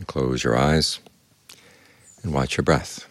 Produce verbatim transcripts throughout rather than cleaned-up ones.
Close your eyes and watch your breath.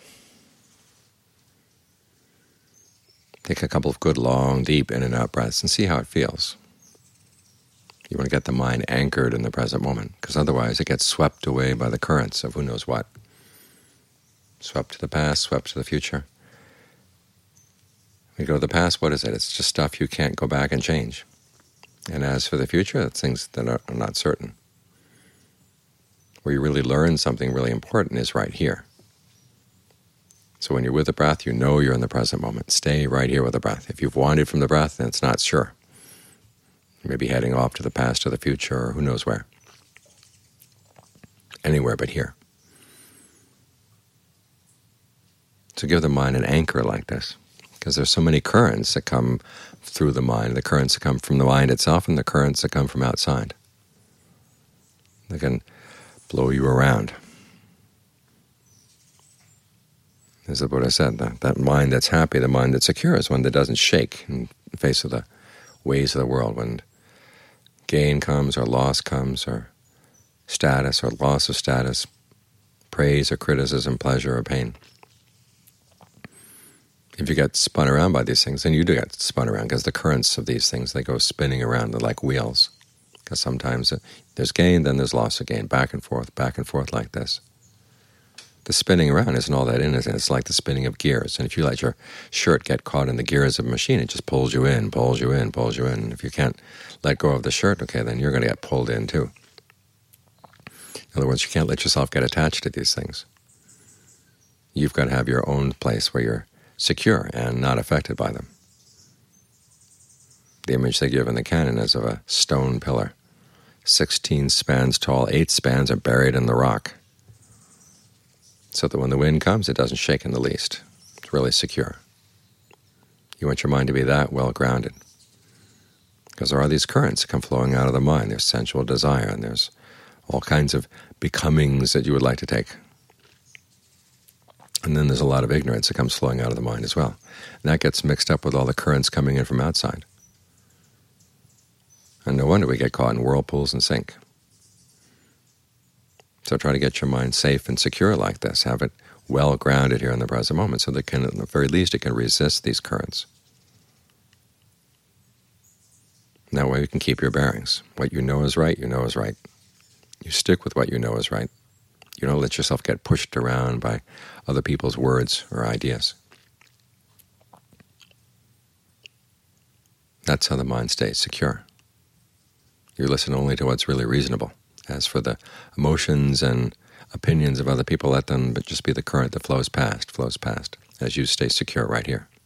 Take a couple of good, long, deep in and out breaths and see how it feels. You want to get the mind anchored in the present moment, because otherwise it gets swept away by the currents of who knows what. Swept to the past, swept to the future. When you go to the past, what is it? It's just stuff you can't go back and change. And as for the future, it's things that are not certain. Where you really learn something really important is right here. So when you're with the breath, you know you're in the present moment. Stay right here with the breath. If you've wandered from the breath, then it's not sure. You may be heading off to the past or the future or who knows where. Anywhere but here. So give the mind an anchor like this, because there's so many currents that come through the mind, the currents that come from the mind itself and the currents that come from outside. They can blow you around. As the Buddha said, that, that mind that's happy, the mind that's secure, is one that doesn't shake in the face of the ways of the world. When gain comes or loss comes, or status or loss of status, praise or criticism, pleasure or pain. If you get spun around by these things, then you do get spun around, because the currents of these things, they go spinning around. They're like wheels. Because sometimes there's gain, then there's loss of gain, back and forth, back and forth like this. The spinning around isn't all that innocent. It's like the spinning of gears. And if you let your shirt get caught in the gears of a machine, it just pulls you in, pulls you in, pulls you in. And if you can't let go of the shirt, okay, then you're going to get pulled in too. In other words, you can't let yourself get attached to these things. You've got to have your own place where you're secure and not affected by them. The image they give in the canon is of a stone pillar, sixteen spans tall, eight spans are buried in the rock, so that when the wind comes, it doesn't shake in the least. It's really secure. You want your mind to be that well grounded, because there are these currents that come flowing out of the mind. There's sensual desire, and there's all kinds of becomings that you would like to take. And then there's a lot of ignorance that comes flowing out of the mind as well. And that gets mixed up with all the currents coming in from outside. And no wonder we get caught in whirlpools and sink. So try to get your mind safe and secure like this. Have it well grounded here in the present moment, so that can, at the very least, it can resist these currents. And that way you can keep your bearings. What you know is right, you know is right. You stick with what you know is right. You don't let yourself get pushed around by other people's words or ideas. That's how the mind stays secure. You listen only to what's really reasonable. As for the emotions and opinions of other people, let them just be the current that flows past, flows past, as you stay secure right here.